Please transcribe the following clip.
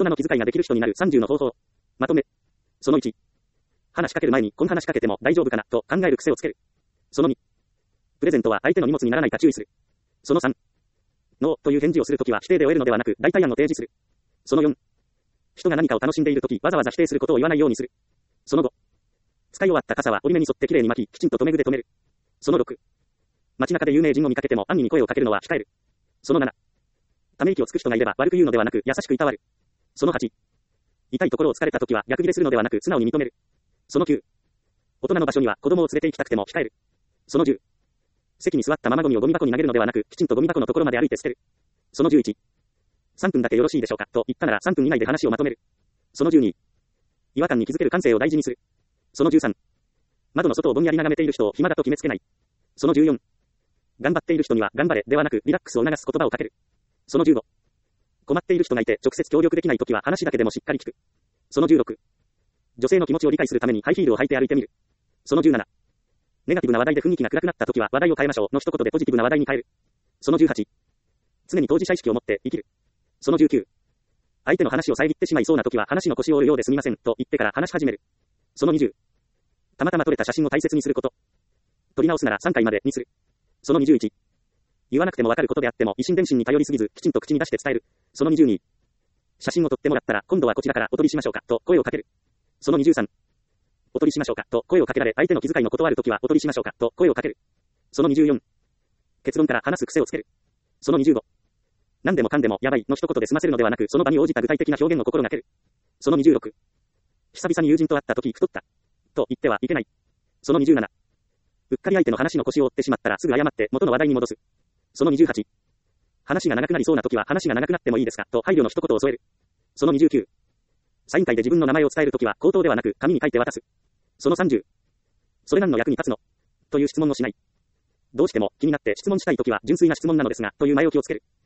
人の気遣いができる人になる30の方法。まとめ。その1。話しかける前に、この話しかけても大丈夫かな、と考える癖をつける。その2。プレゼントは相手の荷物にならないか注意する。その3。ノーという返事をするときは否定で終えるのではなく、代替案を提示する。その4。人が何かを楽しんでいるとき、わざわざ否定することを言わないようにする。その5。使い終わった傘は折り目に沿ってきれいに巻き、きちんと留め具で留める。その6。街中で有名人を見かけても安易に声をかけるのは控える。その7。ため息をつく人がいれば悪く言うのではなく優しくいたわる。その8。痛いところを突かれたときは逆ギレするのではなく素直に認める。その9。大人の場所には子供を連れて行きたくても控える。その10。席に座ったままゴミをゴミ箱に投げるのではなくきちんとゴミ箱のところまで歩いて捨てる。その11。3分だけよろしいでしょうかと言ったなら3分以内で話をまとめる。その12。違和感に気づける感性を大事にする。その13。窓の外をぼんやり眺めている人を暇だと決めつけない。その14。頑張っている人には頑張れではなくリラックスを促す言葉をかける。その15。困っている人がいて直接協力できないときは話だけでもしっかり聞く。その16。女性の気持ちを理解するためにハイヒールを履いて歩いてみる。その17。ネガティブな話題で雰囲気が暗くなったときは話題を変えましょうの一言でポジティブな話題に変える。その18。常に当事者意識を持って生きる。その19。相手の話を遮ってしまいそうなときは話の腰を折るようですみませんと言ってから話し始める。その20。たまたま撮れた写真を大切にすること。撮り直すなら3回までにする。その21。言わなくてもわかることであっても意心伝心に頼りすぎずきちんと口に出して伝える。その22。写真を撮ってもらったら今度はこちらからお撮りしましょうかと声をかける。その23。お撮りしましょうかと声をかけられ相手の気遣いの断るときはお撮りしましょうかと声をかける。その24。結論から話す癖をつける。その25。何でもかんでもやばいの一言で済ませるのではなくその場に応じた具体的な表現を心がける。その26。久々に友人と会ったとき太ったと言ってはいけない。その27。うっかり相手の話の腰を折ってしまったらすぐ謝って元の話題に戻す。その28。話が長くなりそうなときは話が長くなってもいいですかと配慮の一言を添える。その29。サイン会で自分の名前を伝えるときは口頭ではなく紙に書いて渡す。その30。それ何の役に立つのという質問をしない。どうしても気になって質問したいときは純粋な質問なのですがという前置きをつける。